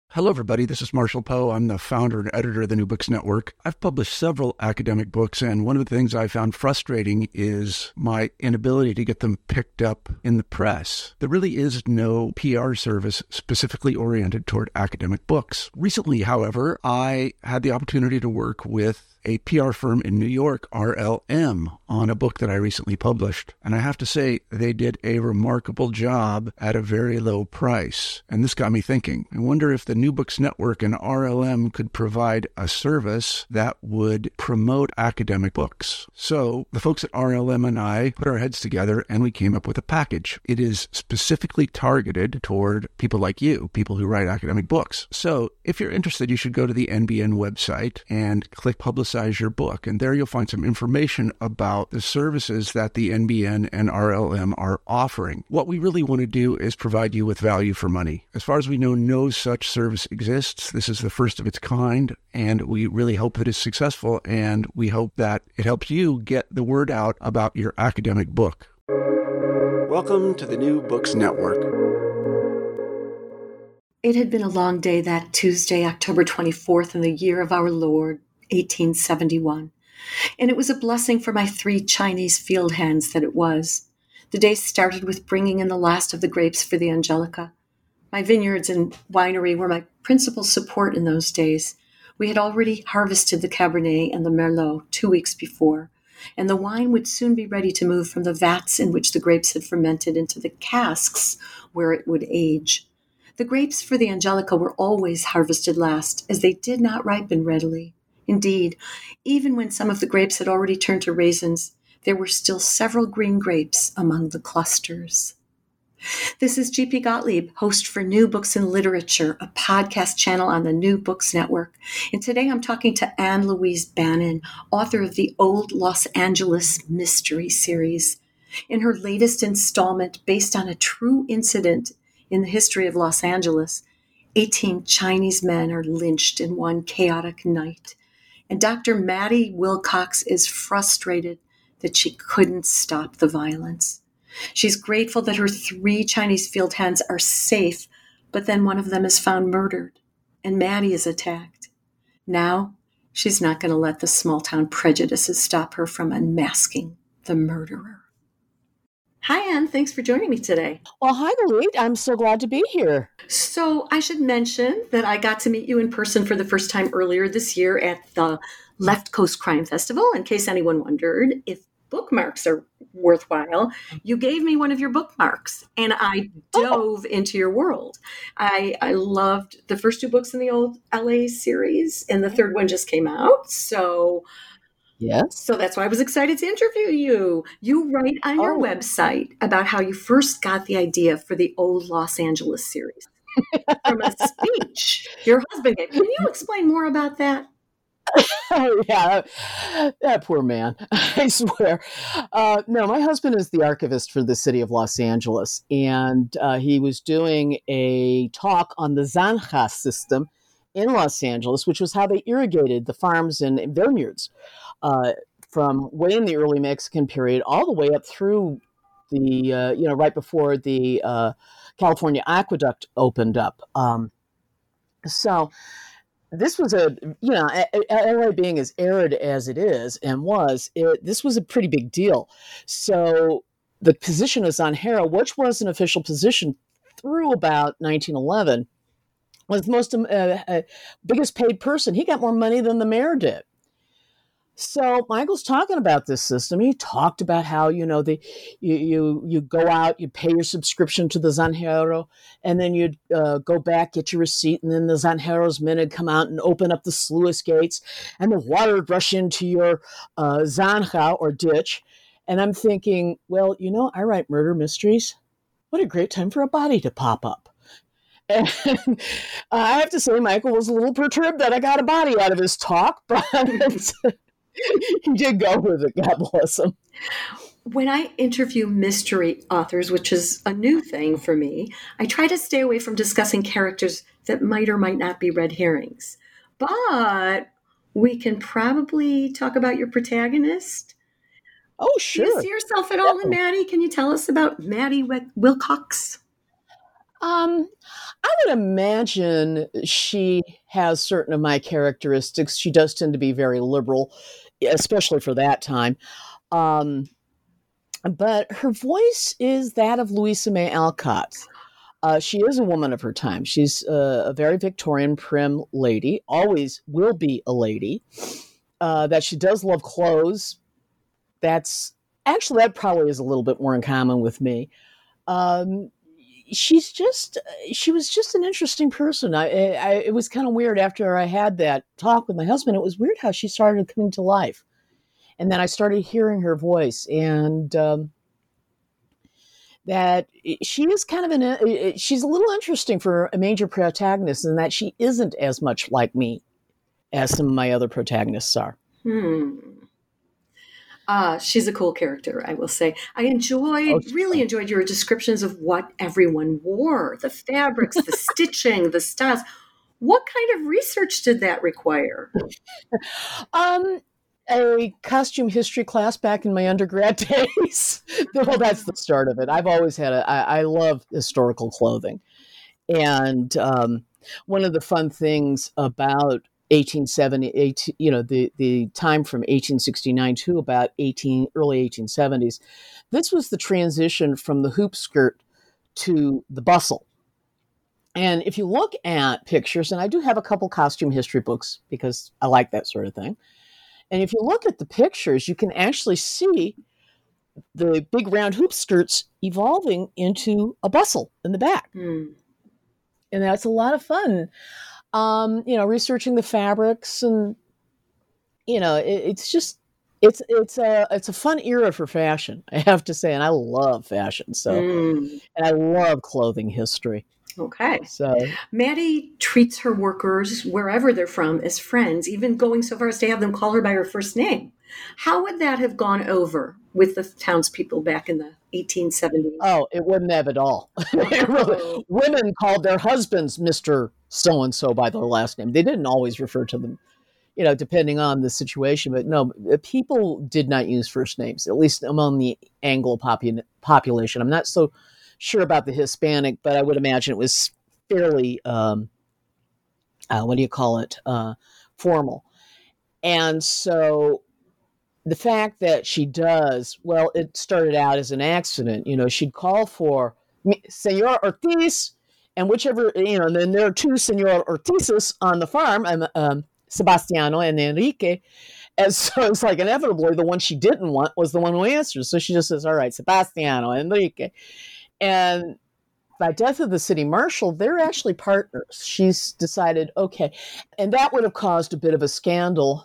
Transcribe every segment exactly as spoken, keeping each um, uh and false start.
Hello, everybody. This is Marshall Poe. I'm the founder and editor of the New Books Network. I've published several academic books, and one of the things I found frustrating is my inability to get them picked up in the press. There really is no P R service specifically oriented toward academic books. Recently, however, I had the opportunity to work with a P R firm in New York, R L M, on a book that I recently published. And I have to say, they did a remarkable job at a very low price. And this got me thinking. I wonder if the New Books Network and R L M could provide a service that would promote academic books. So the folks at R L M and I put our heads together and we came up with a package. It is specifically targeted toward people like you, people who write academic books. So if you're interested, you should go to the N B N website and click Publicize your book. And there you'll find some information about the services that the N B N and R L M are offering. What we really want to do is provide you with value for money. As far as we know, no such service exists. This is the first of its kind, and we really hope that it's successful, and we hope that it helps you get the word out about your academic book. Welcome to the New Books Network. It had been a long day that Tuesday, October twenty-fourth, in the year of our Lord, eighteen seventy-one. And it was a blessing for my three Chinese field hands that it was. The day started with bringing in the last of the grapes for the Angelica. My vineyards and winery were my principal support in those days. We had already harvested the Cabernet and the Merlot two weeks before, and the wine would soon be ready to move from the vats in which the grapes had fermented into the casks where it would age. The grapes for the Angelica were always harvested last, as they did not ripen readily. Indeed, even when some of the grapes had already turned to raisins, there were still several green grapes among the clusters. This is G P Gottlieb, host for New Books in Literature, a podcast channel on the New Books Network. And today I'm talking to Anne Louise Bannon, author of the Old Los Angeles Mystery Series. In her latest installment, based on a true incident in the history of Los Angeles, eighteen Chinese men are lynched in one chaotic night. And Doctor Maddie Wilcox is frustrated that she couldn't stop the violence. She's grateful that her three Chinese field hands are safe, but then one of them is found murdered, and Maddie is attacked. Now, she's not going to let the small-town prejudices stop her from unmasking the murderer. Hi, Anne. Thanks for joining me today. Well, hi, Louise. I'm so glad to be here. So I should mention that I got to meet you in person for the first time earlier this year at the Left Coast Crime Festival. In case anyone wondered if bookmarks are worthwhile, you gave me one of your bookmarks, and I dove oh. into your world. I, I loved the first two books in the old L A series, and the third one just came out. So... Yes. So that's why I was excited to interview you. You write on your oh. website about how you first got the idea for the Old Los Angeles series from a speech your husband gave. Can you explain more about that? Oh, yeah, that poor man, I swear. Uh, no, my husband is the archivist for the city of Los Angeles, and uh, he was doing a talk on the Zanja system in Los Angeles, which was how they irrigated the farms and vineyards uh, from way in the early Mexican period all the way up through the, uh, you know, right before the uh, California aqueduct opened up. Um, so this was a, you know, L A being as arid as it is and was, it, this was a pretty big deal. So the position of Zanjero, which was an official position through about nineteen eleven, was the most uh, uh, biggest paid person. He got more money than the mayor did. So Michael's talking about this system. He talked about how, you know, the you you, you go out, you pay your subscription to the Zanjero, and then you'd uh, go back, get your receipt, and then the Zanjero's men would come out and open up the sluice gates, and the water would rush into your uh, zanja or ditch. And I'm thinking, well, you know, I write murder mysteries. What a great time for a body to pop up. And I have to say, Michael was a little perturbed that I got a body out of his talk, but he did go with it. God bless him. When I interview mystery authors, which is a new thing for me, I try to stay away from discussing characters that might or might not be red herrings. But we can probably talk about your protagonist. Oh, sure. Do you see yourself at all in Maddie? Can you tell us about Maddie Wilcox? Um, I would imagine she has certain of my characteristics. She does tend to be very liberal, especially for that time. Um, but her voice is that of Louisa May Alcott. Uh, she is a woman of her time. She's a, a very Victorian, prim lady, always will be a lady. Uh, that she does love clothes. That's actually, that probably is a little bit more in common with me. Um, she's just, she was just an interesting person. I, I it was kind of weird after I had that talk with my husband. It was weird how she started coming to life. And then I started hearing her voice, and um, that she is kind of an, she's a little interesting for a major protagonist in that she isn't as much like me as some of my other protagonists are. Hmm. Uh, she's a cool character, I will say. I enjoyed, Oh, really enjoyed your descriptions of what everyone wore, the fabrics, the stitching, the styles. What kind of research did that require? Um, a costume history class back in my undergrad days. Well, that's the start of it. I've always had a, I, I love historical clothing. And um, one of the fun things about eighteen seventy, you know, the, the time from eighteen sixty-nine to about eighteen, early eighteen seventies, this was the transition from the hoop skirt to the bustle. And if you look at pictures, and I do have a couple costume history books because I like that sort of thing. And if you look at the pictures, you can actually see the big round hoop skirts evolving into a bustle in the back. Hmm. And that's a lot of fun. Um, you know, researching the fabrics, and, you know, it, it's just, it's, it's a, it's a fun era for fashion, I have to say. And I love fashion. So, Mm. and I love clothing history. Okay. So Maddie treats her workers, wherever they're from, as friends, even going so far as to have them call her by her first name. How would that have gone over with the townspeople back in the eighteen seventies? Oh, it wouldn't have at all. Really, women called their husbands Mister So-and-so by their last name. They didn't always refer to them, you know, depending on the situation. But no, people did not use first names, at least among the Anglo popu- population. I'm not so sure about the Hispanic, but I would imagine it was fairly, um, uh, what do you call it, uh, formal. And so the fact that she does, well, it started out as an accident. You know, she'd call for Senor Ortiz, and whichever, you know, and then there are two Senor Ortizes on the farm, um, um, Sebastiano and Enrique. And so it's like inevitably the one she didn't want was the one who answers. So she just says, all right, Sebastiano, Enrique. And by death of the city marshal, they're actually partners. She's decided, okay. And that would have caused a bit of a scandal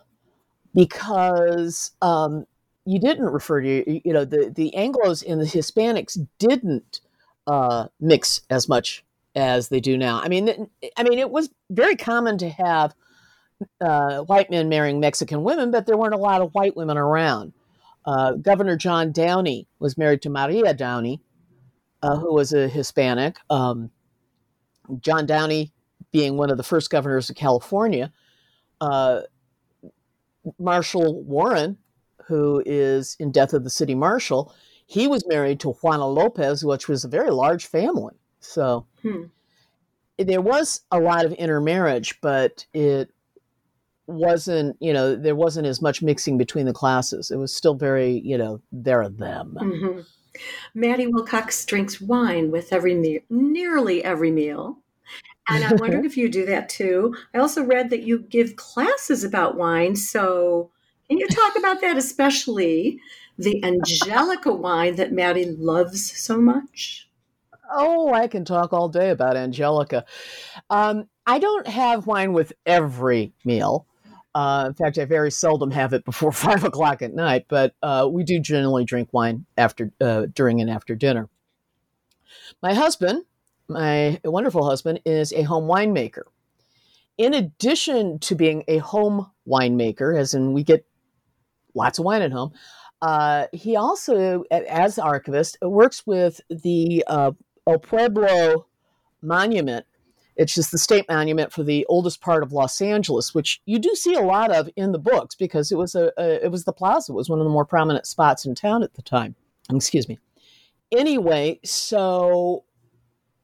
because um, you didn't refer to, you know, the, the Anglos and the Hispanics didn't uh, mix as much as they do now. I mean, I mean, it was very common to have uh, white men marrying Mexican women, but there weren't a lot of white women around. Uh, Governor John Downey was married to Maria Downey, Uh, who was a Hispanic. Um, John Downey being one of the first governors of California. Uh, Marshall Warren, who is in Death of the City Marshal, he was married to Juana Lopez, which was a very large family. So hmm. there was a lot of intermarriage, but it wasn't, you know, there wasn't as much mixing between the classes. It was still very, you know, they're them. Mm-hmm. Maddie Wilcox drinks wine with every meal, nearly every meal. And I wondered if you do that too. I also read that you give classes about wine. So can you talk about that, especially the Angelica wine that Maddie loves so much? Oh, I can talk all day about Angelica. Um, I don't have wine with every meal. Uh, in fact, I very seldom have it before five o'clock at night, but uh, we do generally drink wine after, uh, during and after dinner. My husband, my wonderful husband, is a home winemaker. In addition to being a home winemaker, as in we get lots of wine at home, uh, he also, as archivist, works with the uh, El Pueblo Monument. It's just the state monument for the oldest part of Los Angeles, which you do see a lot of in the books because it was a, a it was the plaza. It was one of the more prominent spots in town at the time. Excuse me. Anyway, so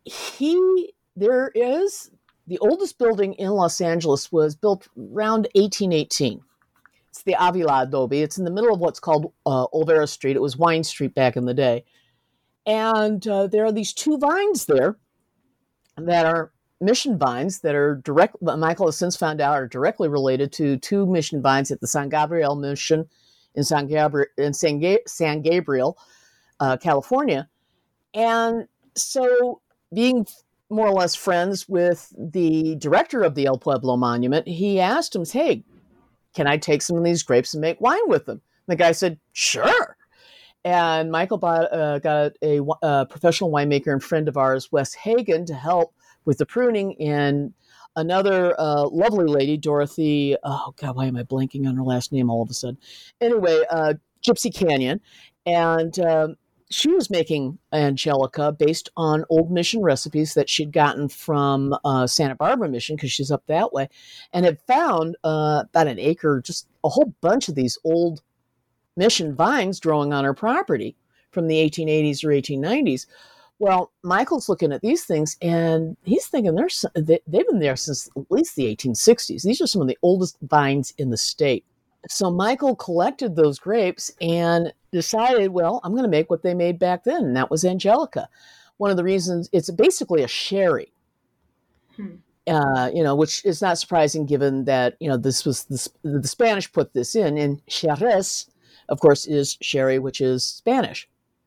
he, there is, the oldest building in Los Angeles was built around eighteen eighteen. It's the Avila Adobe. It's in the middle of what's called uh, Olvera Street. It was Wine Street back in the day. And uh, there are these two vines there that are mission vines that are direct, Michael has since found out, are directly related to two mission vines at the San Gabriel mission in San Gabriel, in San, Ga- San Gabriel, uh, California. And so being more or less friends with the director of the El Pueblo Monument, he asked him, hey, can I take some of these grapes and make wine with them? And the guy said, sure. And Michael bought, uh, got a, a professional winemaker and friend of ours, Wes Hagen, to help with the pruning, and another uh, lovely lady, Dorothy, oh God, why am I blanking on her last name all of a sudden? Anyway, uh, Gypsy Canyon. And um, she was making Angelica based on old mission recipes that she'd gotten from uh, Santa Barbara Mission, because she's up that way, and had found uh, about an acre, just a whole bunch of these old mission vines growing on her property from the eighteen eighties or eighteen nineties. Well, Michael's looking at these things, and he's thinking they're, they've been there since at least the eighteen sixties. These are some of the oldest vines in the state. So Michael collected those grapes and decided, well, I'm going to make what they made back then, and that was Angelica. One of the reasons, it's basically a sherry, hmm. uh, you know, which is not surprising given that, you know, this was, the, the Spanish put this in, and Jerez, of course, is sherry, which is Spanish.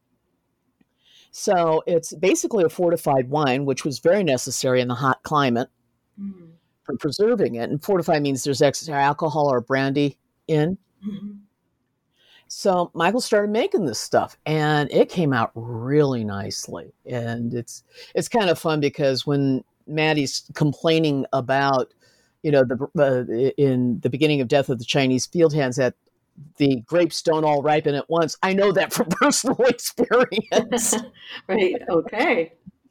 So it's basically a fortified wine, which was very necessary in the hot climate mm. for preserving it. And fortified means there's extra alcohol or brandy in. Mm-hmm. So Michael started making this stuff, and it came out really nicely. And it's it's kind of fun because when Maddie's complaining about, you know, the uh, in the beginning of Death of the Chinese Field Hands, that the grapes don't all ripen at once, I know that from personal experience. Right. Okay.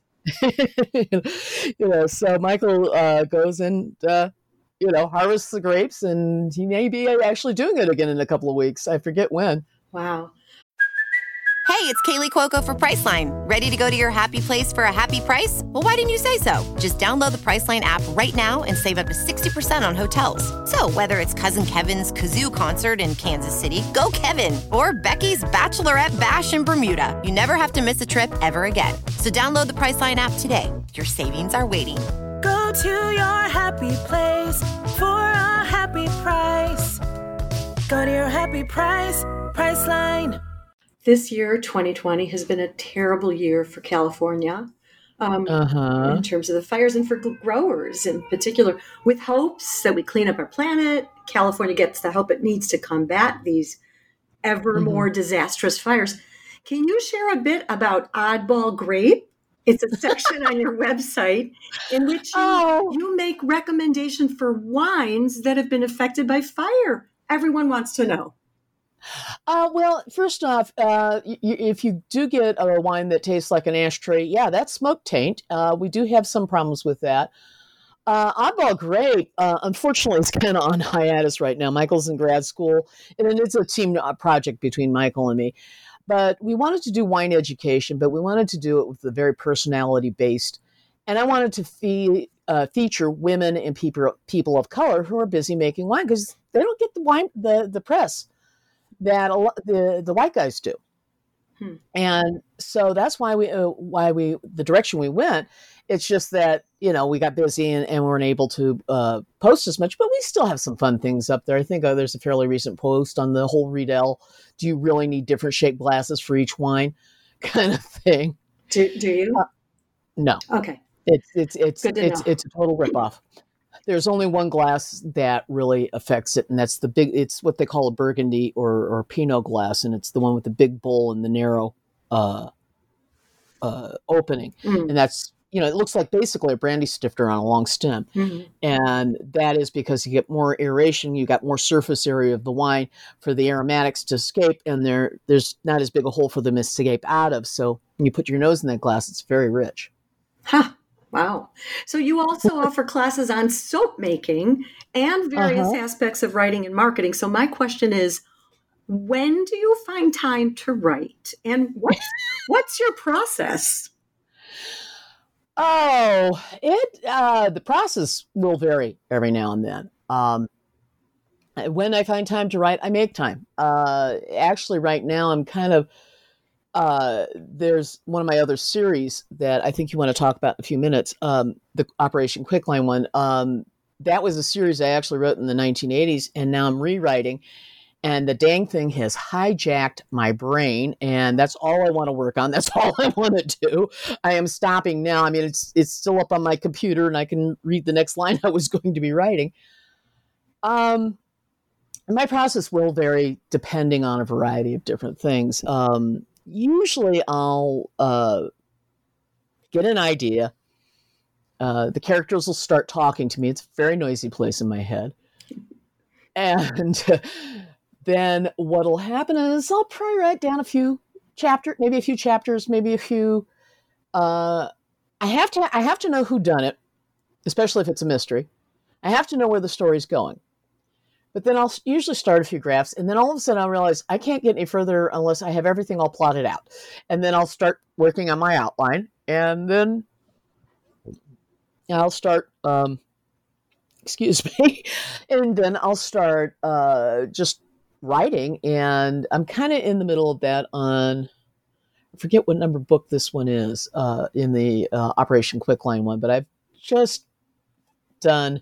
You know, so Michael uh, goes and, uh, you know, harvests the grapes, and he may be actually doing it again in a couple of weeks. I forget when. Wow. Hey, it's Kaylee Cuoco for Priceline. Ready to go to your happy place for a happy price? Well, why didn't you say so? Just download the Priceline app right now and save up to sixty percent on hotels. So whether it's Cousin Kevin's Kazoo Concert in Kansas City, go Kevin, or Becky's Bachelorette Bash in Bermuda, you never have to miss a trip ever again. So download the Priceline app today. Your savings are waiting. Go to your happy place for a happy price. Go to your happy price, Priceline. This year, twenty twenty, has been a terrible year for California um, uh-huh. in terms of the fires, and for growers in particular, with hopes that we clean up our planet. California gets the help it needs to combat these ever mm-hmm. more disastrous fires. Can you share a bit about Oddball Grape? It's a section on your website in which you, oh. you make recommendations for wines that have been affected by fire. Everyone wants to know. Uh, well, first off, uh, y- if you do get a wine that tastes like an ashtray, yeah, that's smoke taint. Uh, we do have some problems with that. Uh, Oddball Grape, uh, unfortunately, is kind of on hiatus right now. Michael's in grad school, and it's a team project between Michael and me. But we wanted to do wine education, but we wanted to do it with a very personality-based. And I wanted to fee- uh, feature women and people people of color who are busy making wine, because they don't get the wine the the press that a lot, the the white guys do. Hmm. And so that's why we uh, why we the direction we went. It's just that, you know, we got busy and, and weren't able to uh, post as much, but we still have some fun things up there. I think uh, there's a fairly recent post on the whole Riedel, do you really need different shaped glasses for each wine kind of thing. Do, do you? Uh, no. Okay. It's it's it's it's, it's know. it's a total ripoff. There's only one glass that really affects it, and that's the big, it's what they call a Burgundy or, or Pinot glass, and it's the one with the big bowl and the narrow uh, uh, opening. Mm. And that's, you know, it looks like basically a brandy stifter on a long stem. Mm-hmm. And that is because you get more aeration, you got more surface area of the wine for the aromatics to escape, and there there's not as big a hole for them to escape out of. So when you put your nose in that glass, it's very rich. Huh. Wow. So you also offer classes on soap making and various uh-huh. aspects of writing and marketing. So my question is, when do you find time to write? And what's, what's your process? Oh, it uh, the process will vary every now and then. Um, when I find time to write, I make time. Uh, actually, right now, I'm kind of uh, there's one of my other series that I think you want to talk about in a few minutes. Um, the Operation Quicklime one. Um, that was a series I actually wrote in the nineteen eighties, and now I'm rewriting. And the dang thing has hijacked my brain, and that's all I want to work on. That's all I want to do. I am stopping now. I mean, it's it's still up on my computer, and I can read the next line I was going to be writing. Um, my process will vary depending on a variety of different things. Um, usually, I'll uh, get an idea. Uh, the characters will start talking to me. It's a very noisy place in my head, and then what'll happen is I'll probably write down a few chapters, maybe a few chapters, maybe a few. Uh, I have to, I have to know who done it, especially if it's a mystery. I have to know where the story's going. But then I'll usually start a few drafts, and then all of a sudden I'll realize I can't get any further unless I have everything all plotted out. And then I'll start working on my outline, and then I'll start. Um, excuse me, and then I'll start uh, just. writing, and I'm kind of in the middle of that on, I forget what number book this one is uh, in the uh, Operation Quicklime one, but I've just done,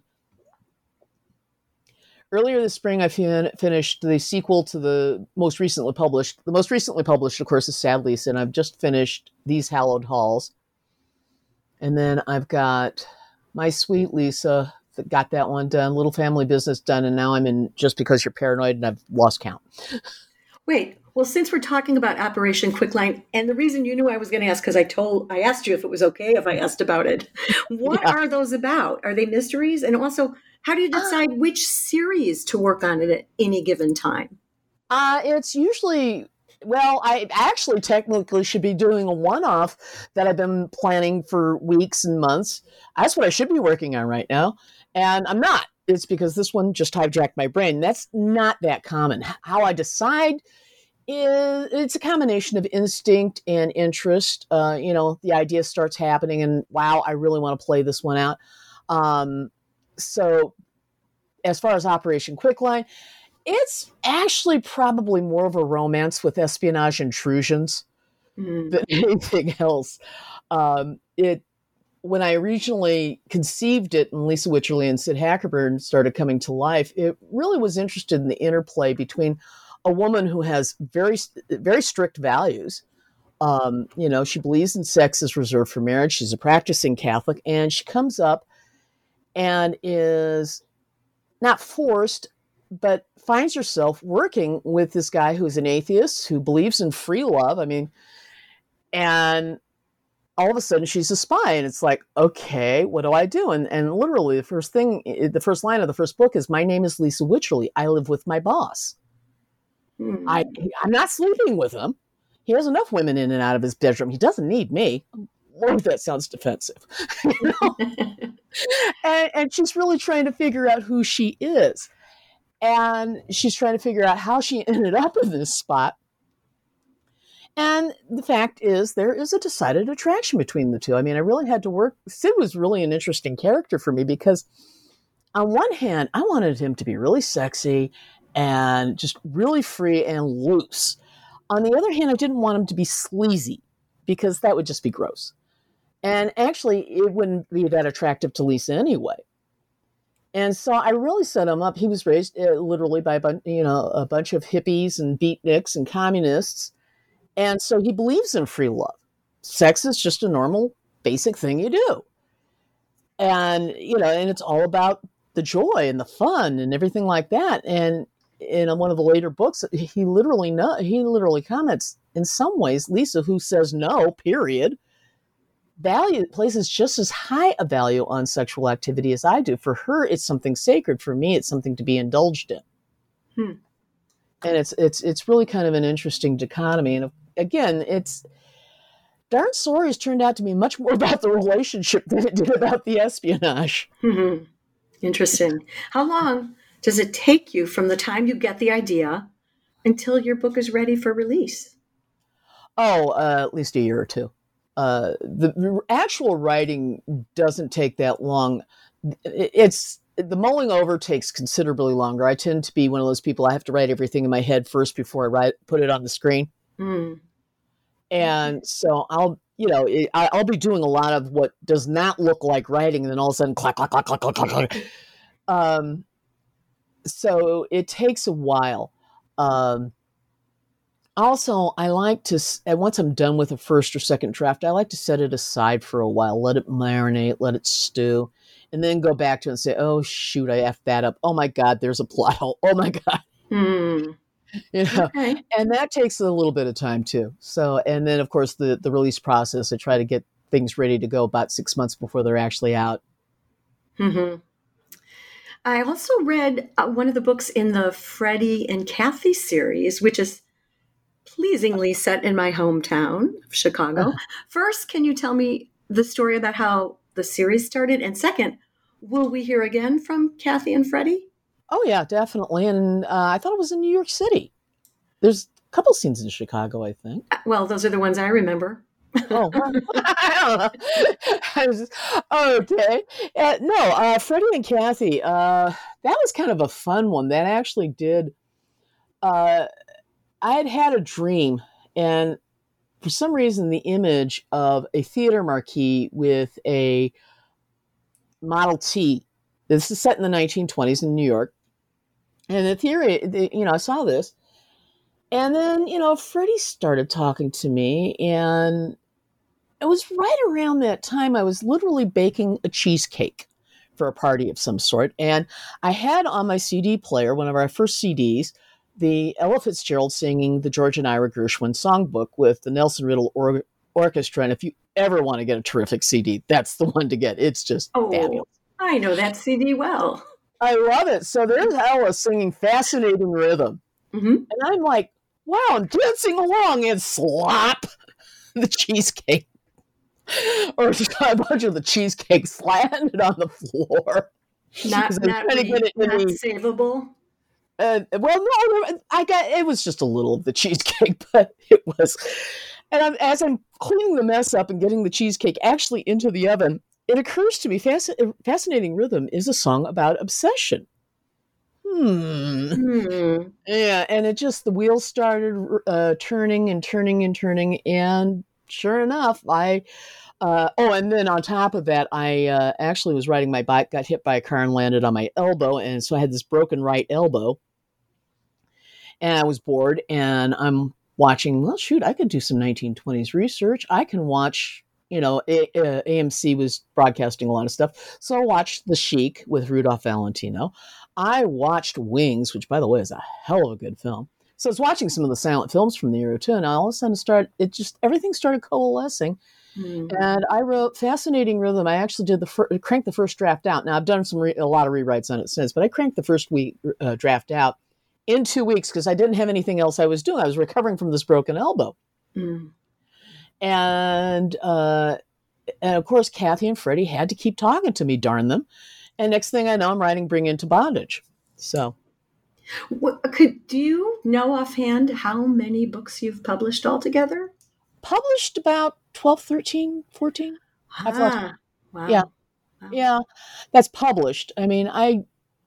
earlier this spring I fin- finished the sequel to the most recently published, the most recently published, of course, is Sad Lisa, and I've just finished These Hallowed Halls, and then I've got My Sweet Lisa, got that one done, Little Family Business done, and now I'm in Just Because You're Paranoid, and I've lost count. Wait, well, since we're talking about Operation Quicklime, and the reason you knew I was going to ask, because I told, I asked you if it was okay if I asked about it. What yeah. are those about? Are they mysteries? And also, how do you decide uh, which series to work on at any given time? Uh, it's usually, well, I actually technically should be doing a one-off that I've been planning for weeks and months. That's what I should be working on right now. And I'm not. It's because this one just hijacked my brain. That's not that common. How I decide is it's a combination of instinct and interest. Uh, you know, the idea starts happening and, wow, I really want to play this one out. Um, so as far as Operation Quicklime, it's actually probably more of a romance with espionage intrusions mm. than anything else. Um, it When I originally conceived it and Lisa Wycherley and Sid Hackerburn started coming to life, it really was interested in the interplay between a woman who has very, very strict values. Um, you know, she believes in sex is reserved for marriage. She's a practicing Catholic, and she comes up and is not forced, but finds herself working with this guy who's an atheist, who believes in free love. I mean, and all of a sudden she's a spy, and it's like, okay, what do I do? And and literally the first thing, the first line of the first book is, my name is Lisa Wycherley. I live with my boss. Hmm. I, I'm not sleeping with him. He has enough women in and out of his bedroom. He doesn't need me. Lord, that sounds defensive. You know? and, and she's really trying to figure out who she is. And she's trying to figure out how she ended up in this spot. And the fact is, there is a decided attraction between the two. I mean, I really had to work. Sid was really an interesting character for me because on one hand, I wanted him to be really sexy and just really free and loose. On the other hand, I didn't want him to be sleazy because that would just be gross. And actually, it wouldn't be that attractive to Lisa anyway. And so I really set him up. He was raised uh, literally by a, bun- you know, a bunch of hippies and beatniks and communists. And so he believes in free love. Sex is just a normal, basic thing you do. And, you know, and it's all about the joy and the fun and everything like that. And in one of the later books, he literally no, he literally comments, in some ways, Lisa, who says no, period, value places just as high a value on sexual activity as I do. For her, it's something sacred. For me, it's something to be indulged in. Hmm. And it's it's it's really kind of an interesting dichotomy. And again, it's Darn Stories turned out to be much more about the relationship than it did about the espionage. Mm-hmm. Interesting. How long does it take you from the time you get the idea until your book is ready for release? Oh, uh, at least a year or two. uh, the actual writing doesn't take that long. It's the mulling over takes considerably longer. I tend to be one of those people. I have to write everything in my head first before I write, put it on the screen. Mm. And so I'll, you know, it, I'll be doing a lot of what does not look like writing, and then all of a sudden, clack, clack, clack, clack, clack, clack, clack. Um, so it takes a while. Um, also, I like to, and once I'm done with a first or second draft, I like to set it aside for a while, let it marinate, let it stew, and then go back to it and say, oh, shoot, I effed that up. Oh, my God, there's a plot hole. Oh, my God. Hmm. You know, okay. And that takes a little bit of time too. So, and then of course the, the release process, I try to get things ready to go about six months before they're actually out. Mm-hmm. I also read uh, one of the books in the Freddie and Kathy series, which is pleasingly set in my hometown of Chicago. Uh-huh. First, can you tell me the story about how the series started? And second, will we hear again from Kathy and Freddie? Oh, yeah, definitely. And uh, I thought it was in New York City. There's a couple scenes in Chicago, I think. Well, those are the ones I remember. Oh, well, I don't know. I was just, okay. Uh, no, uh, Freddie and Kathy, uh, that was kind of a fun one. That actually did. Uh, I had had a dream, and for some reason, the image of a theater marquee with a Model T. This is set in the nineteen twenties in New York. And the theory, the, you know, I saw this. And then, you know, Freddie started talking to me. And it was right around that time I was literally baking a cheesecake for a party of some sort. And I had on my C D player, one of our first C Ds, the Ella Fitzgerald singing the George and Ira Gershwin songbook with the Nelson Riddle or- Orchestra. And if you ever want to get a terrific C D, that's the one to get. It's just oh, fabulous. I know that C D well. I love it. So there's Ella singing Fascinating Rhythm. Mm-hmm. And I'm like, wow, I'm dancing along and slop the cheesecake. Or a bunch of the cheesecakes landed on the floor. Not, not, really, not the, savable? Uh, well, no, I got, it was just a little of the cheesecake, but it was. And I'm, as I'm cleaning the mess up and getting the cheesecake actually into the oven, it occurs to me, Fasc- Fascinating Rhythm is a song about obsession. Hmm. hmm. Yeah, and it just, the wheels started uh, turning and turning and turning, and sure enough, I, uh, oh, and then on top of that, I uh, actually was riding my bike, got hit by a car and landed on my elbow, and so I had this broken right elbow, and I was bored, and I'm watching, well, shoot, I could do some nineteen twenties research. I can watch... You know, A- uh, A M C was broadcasting a lot of stuff. So I watched The Sheik with Rudolph Valentino. I watched Wings, which, by the way, is a hell of a good film. So I was watching some of the silent films from the era, too. And all of a sudden, start, it just, everything started coalescing. Mm-hmm. And I wrote Fascinating Rhythm. I actually did the fir- cranked the first draft out. Now, I've done some re- a lot of rewrites on it since, but I cranked the first week uh, draft out in two weeks because I didn't have anything else I was doing. I was recovering from this broken elbow. Mm-hmm. And, uh, and of course, Kathy and Freddie had to keep talking to me, darn them. And next thing I know, I'm writing Bring Into Bondage. So, what, could do you know offhand how many books you've published altogether? Published about twelve, thirteen, fourteen. Ah, I've lost, wow. Yeah. Wow. Yeah. That's published. I mean, I...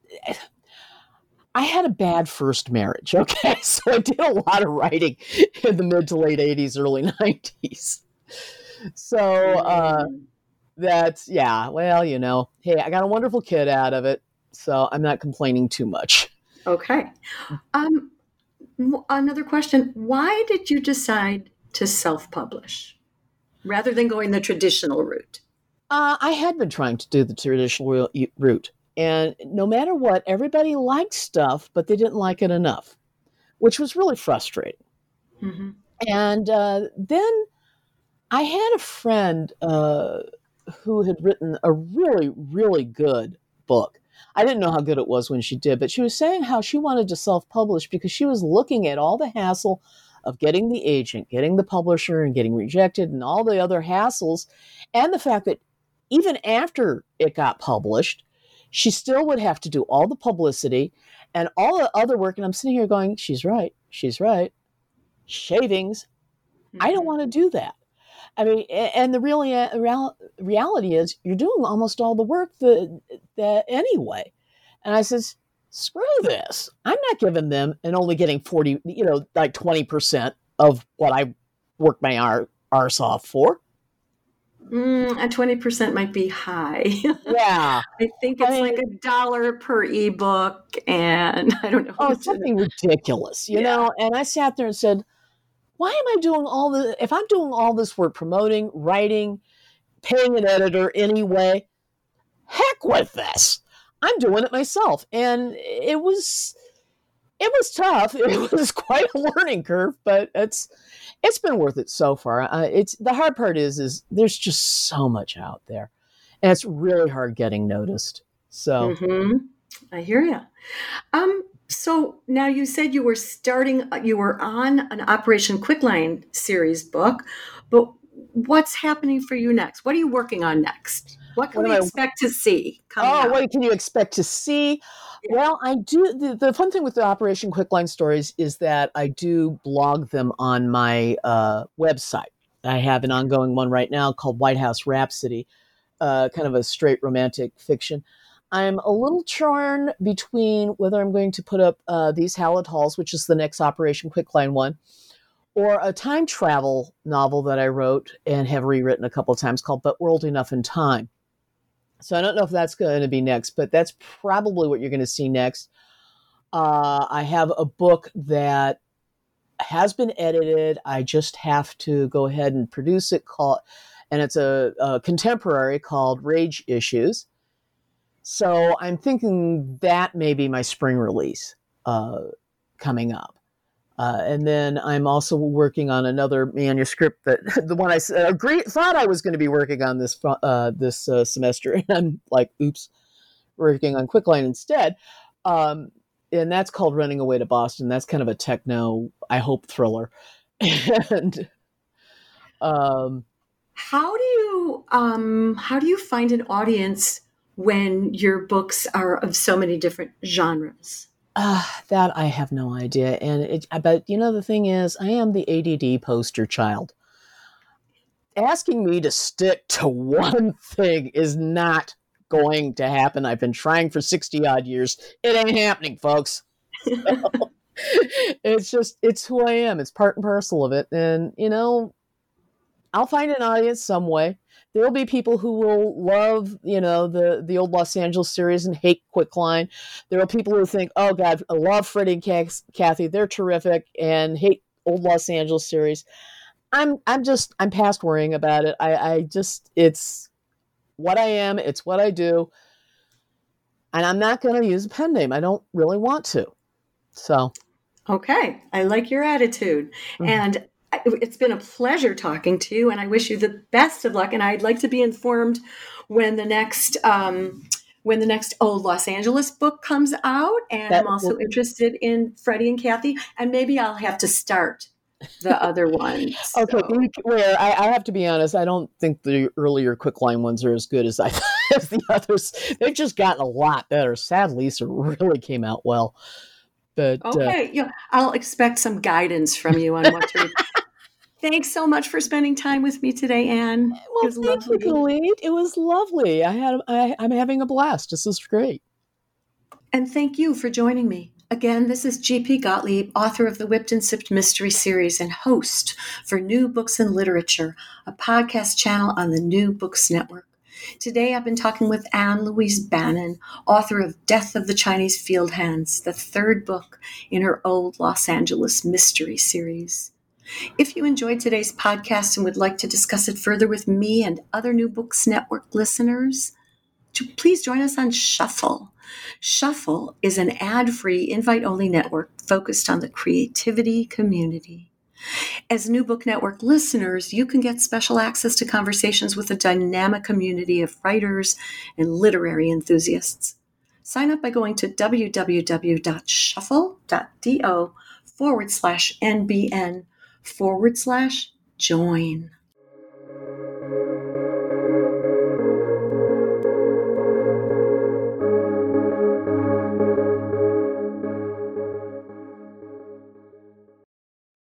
I had a bad first marriage, okay? So I did a lot of writing in the mid to late eighties, early nineties. So uh, that's, yeah, well, you know, hey, I got a wonderful kid out of it, so I'm not complaining too much. Okay. Um, another question. Why did you decide to self-publish rather than going the traditional route? Uh, I had been trying to do the traditional route. And no matter what, everybody liked stuff, but they didn't like it enough, which was really frustrating. Mm-hmm. And uh, then I had a friend uh, who had written a really, really good book. I didn't know how good it was when she did, but she was saying how she wanted to self-publish because she was looking at all the hassle of getting the agent, getting the publisher, and getting rejected, and all the other hassles, and the fact that even after it got published, she still would have to do all the publicity and all the other work. And I'm sitting here going, she's right. She's right. Shavings. Mm-hmm. I don't want to do that. I mean, and the really real, reality is you're doing almost all the work that, that anyway. And I says, screw this. I'm not giving them and only getting forty, you know, like twenty percent of what I worked my ar- arse off for. Mm, and twenty percent might be high. Yeah. I think it's I mean, like a dollar per ebook, and I don't know. Oh, it's something ridiculous, you Yeah. know? And I sat there and said, why am I doing all the, if I'm doing all this work, promoting, writing, paying an editor anyway, heck with this. I'm doing it myself. And it was, it was tough. It was quite a learning curve, but it's, it's been worth it so far. Uh, it's the hard part is, is there's just so much out there, and it's really hard getting noticed. So Mm-hmm. I hear you. Um, so now you said you were starting, you were on an Operation Quicklime series book, but what's happening for you next? What are you working on next? What can What we am I- expect to see coming Oh, out? what can you expect to see? Yeah. Well, I do. The, the fun thing with the Operation Quicklime stories is that I do blog them on my uh, website. I have an ongoing one right now called White House Rhapsody, uh, kind of a straight romantic fiction. I'm a little torn between whether I'm going to put up uh, These Hallowed Halls, which is the next Operation Quicklime one, or a time travel novel that I wrote and have rewritten a couple of times called But World Enough in Time. So I don't know if that's going to be next, but that's probably what you're going to see next. Uh, I have a book that has been edited. I just have to go ahead and produce it, called, and it's a, a contemporary called Rage Issues. So I'm thinking that may be my spring release uh, coming up. Uh, and then I'm also working on another manuscript that the one I uh, agreed, thought I was going to be working on this uh, this uh, semester, and I'm like, oops, working on Quicklime instead. Um, and that's called Running Away to Boston. That's kind of a techno, I hope, thriller. And um, How do you um, how do you find an audience when your books are of so many different genres? Uh, that I have no idea. And it, but you know, the thing is, I am the A D D poster child. Asking me to stick to one thing is not going to happen. I've been trying for sixty odd years. It ain't happening, folks. So, it's just, it's who I am. It's part and parcel of it. And, you know, I'll find an audience some way. There'll be people who will love, you know, the, the old Los Angeles series and hate Quicklime. There are people who think, oh, God, I love Freddie and Kathy. They're terrific, and hate old Los Angeles series. I'm I'm just, I'm past worrying about it. I, I just, it's what I am. It's what I do. And I'm not going to use a pen name. I don't really want to. So. Okay. I like your attitude. Mm-hmm. And it's been a pleasure talking to you, and I wish you the best of luck. And I'd like to be informed when the next um, when the next old Los Angeles book comes out. And that, I'm also well, interested in Freddie and Kathy, and maybe I'll have to start the other ones. Okay, so. Where I, I have to be honest, I don't think the earlier Quicklime ones are as good as I as the others. They've just gotten a lot better. Sad Lisa really came out well. But okay, uh, yeah, I'll expect some guidance from you on what to read. Thanks so much for spending time with me today, Anne. Well, it was thank lovely. you, Khalid. It was lovely. I had, I, I'm having a blast. This is great. And thank you for joining me. Again, this is G P Gottlieb, author of the Whipped and Sipped Mystery Series and host for New Books and Literature, a podcast channel on the New Books Network. Today, I've been talking with Anne Louise Bannon, author of Death of the Chinese Field Hands, the third book in her Old Los Angeles Mystery Series. If you enjoyed today's podcast and would like to discuss it further with me and other New Books Network listeners, please join us on Shuffle. Shuffle is an ad-free, invite-only network focused on the creativity community. As New Book Network listeners, you can get special access to conversations with a dynamic community of writers and literary enthusiasts. Sign up by going to www.shuffle.do forward slash NBN forward slash join.